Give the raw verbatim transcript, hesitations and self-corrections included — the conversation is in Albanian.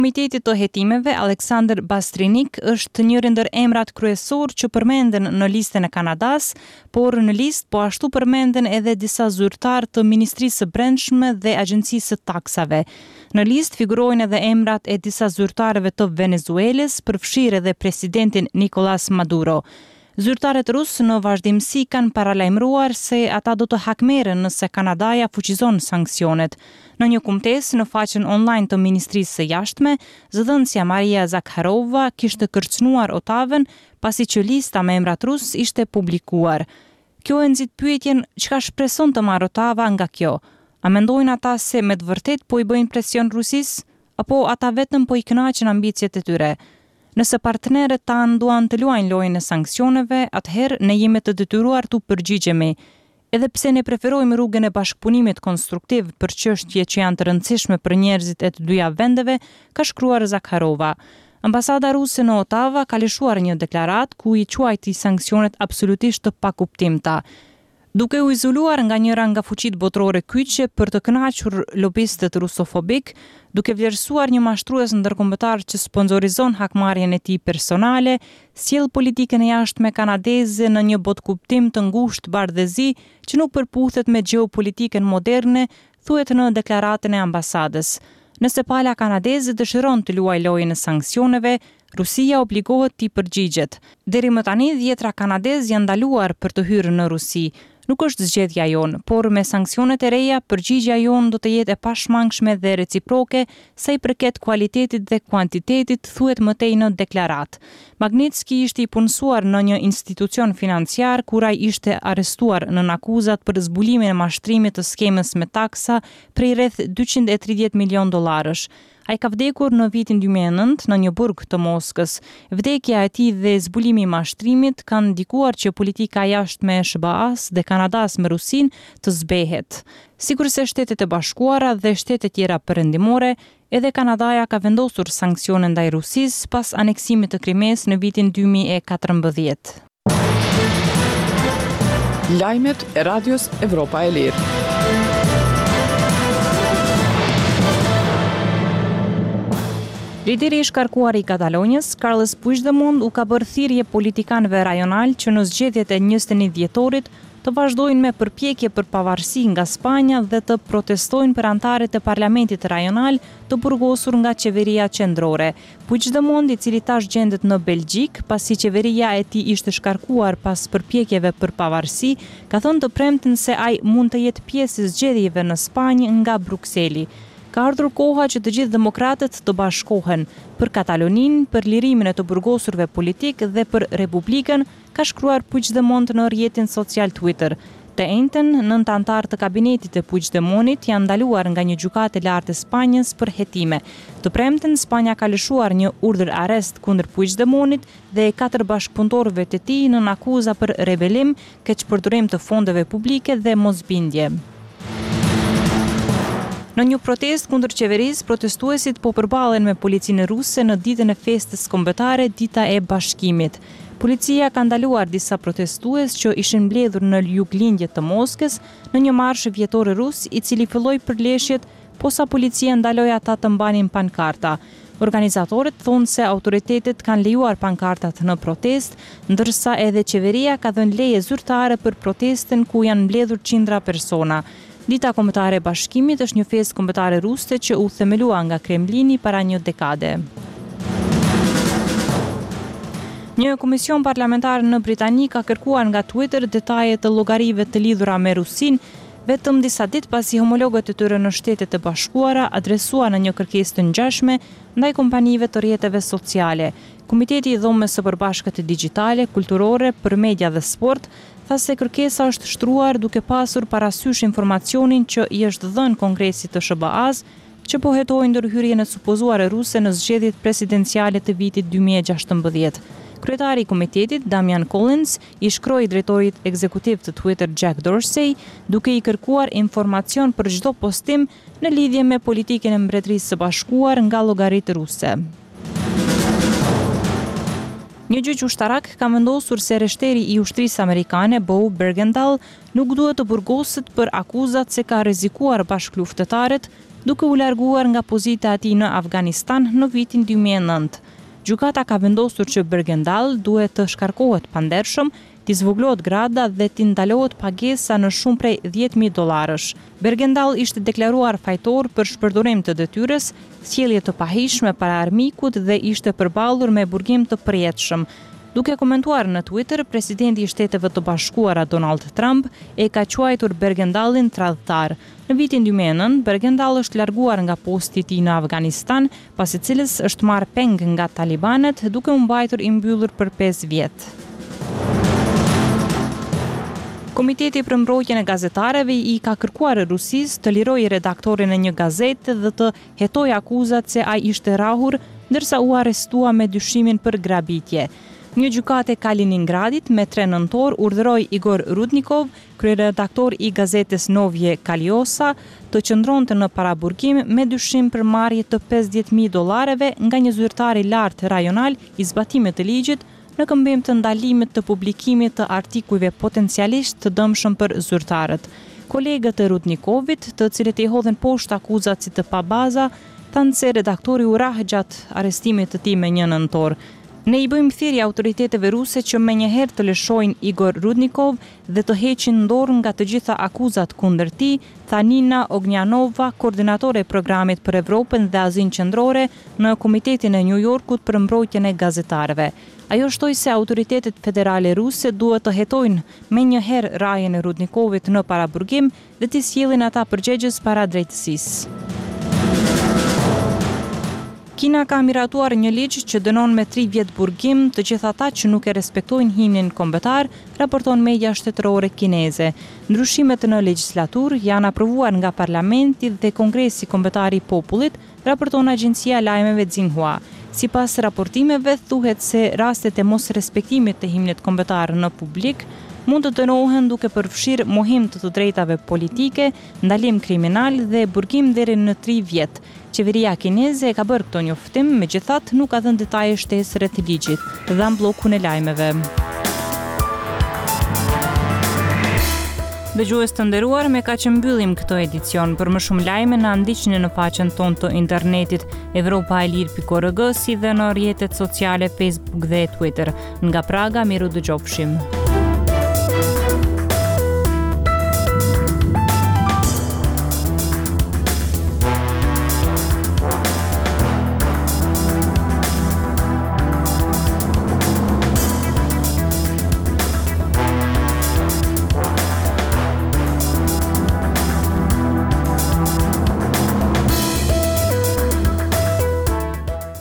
Komiteti të hetimeve Aleksandr Bastrinik është njëri ndër emrat kryesor që përmenden në listën e Kanadas, por në listë po ashtu përmenden edhe disa zyrtar të Ministrisë së Brendshme dhe Agjencisë së Taksave. Në listë figurojnë edhe emrat e disa zyrtarëve të Venezuelës, përfshirë edhe presidentin Nicolas Maduro. Zyrtarët rusë në vazhdimsi kanë paralajmëruar se ata do të hakmeren nëse Kanadaja fuqizon sanksionet. Në një kumtesë në faqen online të Ministrisë së Jashtme, zëdhënësja Maria Zakharova kishte kërcënuar Otavën pasi që lista me emrat rus ishte publikuar. Kjo e nxit pyetjen çka shpreson të marrë Otava nga kjo. A mendojnë ata se me të vërtet po i bëjnë presion Rusisë, apo ata vetëm po i kënaqen ambicjet e tyre? Nëse partnerët tanë duan të luajnë lojën e sanksioneve, atëherë ne jemi të detyruar të përgjigjemi. Edhe pse ne preferojmë rrugën e bashkëpunimit konstruktiv për çështje që janë të rëndësishme për njerëzit e të dyja vendeve, ka shkruar Zakharova. Ambasada ruse në Otava ka lëshuar një deklarat ku i quajti sanksionet absolutisht të pakuptimta. Duke u izoluar nga njëra nga fuqitë botërore kyçe për të kënaqur lobistët rusofobik, duke vlerësuar një mashtrues ndërkombëtar që sponsorizon hakmarrjen e tij personale, sjell politikën e jashtme kanadeze në një botkuptim të ngushtë bardhëzi që nuk përputhet me gjeopolitikën moderne, thuhet në deklaratën e ambasadës. Nëse pala kanadeze dëshiron të luajë lojën e sanksioneve, Rusia obligohet t'i përgjigjet. Deri më tani dhjetra kanadezë janë ndaluar për të hyrë në Rusi. Nuk është zgjedhja jonë, por me sanksionet e reja, përgjigjja jonë do të jetë e pashmangshme dhe reciproke sa i përket kualitetit dhe kuantitetit, thuhet mëtej në deklarat. Magnitski ishte i punësuar në një institucion financiar kur ai ishte arrestuar në akuzat për zbulimin e mashtrimit të skemës me taksa prej rreth dyqind e tridhjetë milion dollarësh. Ai ka vdekur në vitin dy mijë e nëntë në një burg të Moskës. Vdekja e tij dhe zbulimi i mashtrimit kanë ndikuar që politika jashtme e S B A-s dhe Kanadas me Rusinë të zbehet. Sigurisht Shtetet e Bashkuara dhe shtete tjera perëndimore, edhe Kanadaja ka vendosur sanksione ndaj Rusisë pas aneksimit të Krimes në vitin dy mijë e katërmbëdhjetë. Lajmet e Radios Evropa e Lirë. Lideri i shkarkuar i Katalonjës, Carles Puigdemont, u ka bërë thirrje politikanëve rajonal që në zgjedhjet e njëzet e një dhjetorit të vazhdojnë me përpjekje për pavarësi nga Spanja dhe të protestojnë për antarët e parlamentit rajonal të burgosur nga qeveria qendrore. Puigdemont, i cili tash gjendet në Belgjik, pasi qeveria e tij ishte shkarkuar pas përpjekjeve për pavarësi, ka thënë të premten se ai mund të jetë pjesë e zgjedhjeve në Spanjë nga Brukseli. Ka ardhur koha që të gjithë demokratët të bashkohen për Kataloninë, për lirimin e të burgosurve politik dhe për Republikën, ka shkruar Puigdemont në rrjetin social Twitter. Të njëjtën, nëntë antarë të kabinetit të Puigdemontit janë ndaluar nga një gjykatë e lartë e Spanjës për hetime. Të premten, Spanja ka lëshuar një urdhër arrest kundër Puigdemontit dhe e katër bashkëpunëtorëve të tij në akuza për rebelim, keqpërdorim të fondeve publike dhe mosbindje. Në një protest kundër qeverisë, protestuesit po përballen me policinë ruse në ditën e festës kombëtare, Dita e Bashkimit. Policia ka ndaluar disa protestues që ishin mbledhur në juglindje të Moskës në një marsh vjetor rus, i cili filloi përleshjet, posa policia ndaloi ata të mbanin pankarta. Organizatorët thonë se autoritetet kanë lejuar pankartat në protest, ndërsa edhe qeveria ka dhënë leje zyrtare për protestën ku janë mbledhur qindra persona. Dita kombëtare e Bashkimit është një festë kombëtare ruse që u themelua nga Kremlini para një dekade. Një komision parlamentar në Britani ka kërkuar nga Twitter detaje të llogarive të lidhura me Rusinë, vetëm disa ditë pasi homologët e tyre në Shtetet e Bashkuara adresuan në një kërkesë të ngjashme ndaj kompanive të rrjeteve sociale. Komiteti i Dhomës së Përbashkët Digjitale, Kulturore, për Media dhe Sport tha se kërkesa është shtruar duke pasur parasysh informacionin që i është dhënë Kongresit të S B A-s, që po hetoi ndërhyrjen e supozuar e ruse në zgjedhjet presidenciale të vitit dy mijë e gjashtëmbëdhjetë. Kryetari i komitetit, Damian Collins, i shkroi drejtorit ekzekutiv të Twitter Jack Dorsey, duke i kërkuar informacion për çdo postim në lidhje me politikën e Mbretërisë së Bashkuar nga llogaritë ruse. Një gjyq ushtarak ka vendosur se reshteri i ushtrisë amerikane, Beau Bergdahl, nuk duhet të burgoset për akuzat se ka rrezikuar bashkëluftëtarët duke u larguar nga pozita e tij në Afganistan në vitin dy mijë e nëntë. Gjykata ka vendosur që Bergendal duhet të shkarkohet pandershëm, t'i zvoglohet grada dhe t'i ndalohet pagesa në shumë prej dhjetë mijë dollarësh. Bergendal ishte deklaruar fajtor për shpërdorim të detyrës, sjellje të pahishme para armikut dhe ishte përballur me burgim të përjetshëm. Duke komentuar në Twitter, presidenti i Shteteve të Bashkuara Donald Trump e ka quajtur Bergendalin tradhtar. Në vitin dy mijë e nëntë, Bergendal është larguar nga posti i tij në Afganistan, pasi cilës është marrë peng nga talibanet, duke u mbajtur i mbyllur për pesë vjet. Komiteti për mbrojtjen e gazetarëve i ka kërkuar Rusisë të lirojë redaktorin e një gazete dhe të hetojë akuzat se ai ishte rrahur, ndërsa u arrestua me dyshimin për grabitje. Një gjykate Kaliningradit me tre nëntor urdhëroi Igor Rudnikov, kryeredaktor i gazetës Novje Kaliosa, të qëndronte në paraburgim me dyshim për marrje të pesëdhjetë mijë dollareve nga një zyrtar i lartë rajonal i zbatimit të ligjit në këmbim të ndalimit të publikimit të artikujve potencialisht të dëmshëm për zyrtarët. Kolegët e Rudnikovit, të cilët i hodhen poshtë akuzat si të pabaza, thanë se redaktori u rah gjatë arrestimit të tij me një nëntor. Ne i bëjmë thirrje autoriteteve ruse që menjëherë të lëshojnë Igor Rudnikov dhe të heqin dorë nga të gjitha akuzat kundër tij, tha Nina Ognjanova, koordinatore e programit për Evropën dhe Azinë Qendrore në Komitetin e New Yorkut për mbrojtjen e gazetarëve. Ajo shtoi se autoritetet federale ruse duhet të hetojnë menjëherë rrahjen e Rudnikovit në paraburgim dhe t'i sjellin ata përgjegjës para drejtësisë. Kina ka miratuar një ligj që dënon me tri vjet burgim të gjithë ata që nuk e respektojnë himnin kombëtar, raporton media shtetërore kineze. Ndryshimet në legjislaturë janë aprovuar nga Parlamenti dhe Kongresi Kombëtar i Popullit, raporton agjencia e lajmeve Xinhua. Sipas raportimeve, thuhet se rastet e mosrespektimit të himnit kombëtar në publik mund të dënohen duke përfshirë mohim të të drejtave politike, ndalim kriminal dhe burgim deri në tri vjet. Qeveria kineze e ka bërë këto njoftim, megjithatë nuk ka dhënë detaje shtesë rreth ligjit, dha bllokun e lajmeve. Dëgjues të nderuar, me kaq që mbyllim këtë edicion. Për më shumë lajme na ndiqni në faqen tonë të internetit evropa e lirë pikë org, si dhe në rrjetet sociale Facebook dhe Twitter. Nga Praga, miru dëgjofshim.